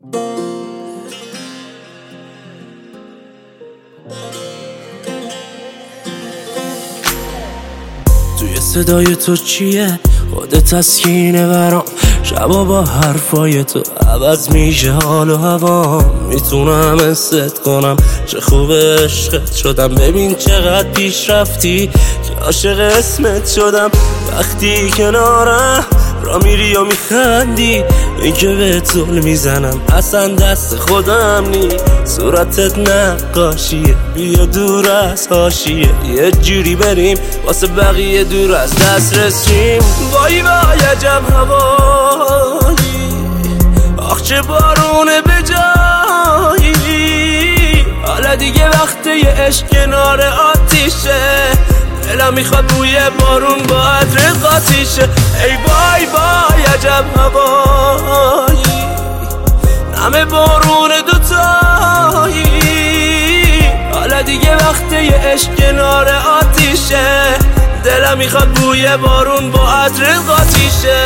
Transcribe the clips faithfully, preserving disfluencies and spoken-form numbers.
توی صدای تو چیه خودت تسکینه برام، شبا با حرفای تو عوض میشه حال و هوا. میتونم حست کنم چه خوب عشقت شدم، ببین چقدر پیش رفتی که عاشق اسمت شدم. وقتی کنارم را میری و میخندی، این که به طول میزنم اصلا دست خودم نی. صورتت نقاشیه، بیا دور از حاشیه، یه جوری بریم واسه بقیه دور از دست رسیم. وای وای عجب هوایی، آخ چه بارونه به جایی. حالا دیگه وقت یه عشق کنار آتیشه، دلم میخواد بوی بارون با عطر قاطیشه. ای وای وای عجب هوایی، همه بارون دوتایی. حالا دیگه وقت یه عشق کنار آتیشه، دلم میخواد بوی بارون با عطر قاطیشه.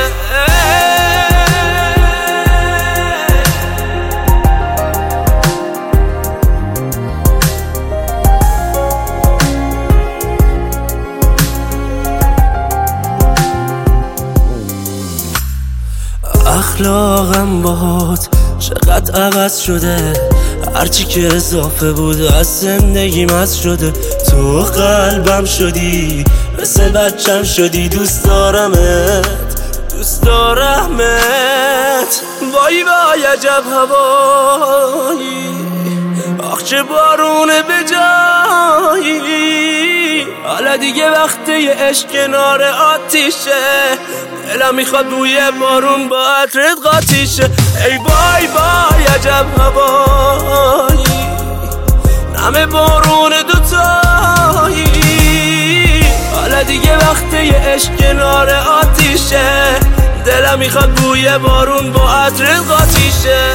اخلاقم باهات چقدر عوض شده، هرچی که اضافه بود از زندگیم از شده. تو قلبم شدی مثل بچم شدی، دوست دارمت دوست دارمت. وای وای عجب هوایی، آخ چه بارونه به جایی. حالا دیگه وقت یه عشق کنار آتیشه، دلم میخواد بوی بارون با عطرت قاطیشه. ای وای وای عجب هوایی، همه بارون دوتایی. حالا دیگه وقت یه عشق کنار آتیشه، دلم میخواد بوی بارون با عطرت قاطیشه.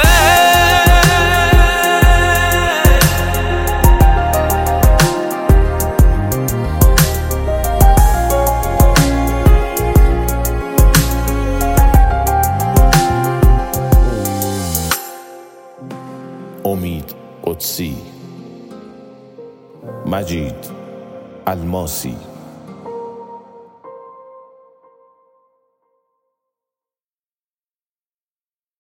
امید قدسی، مجید الماسی.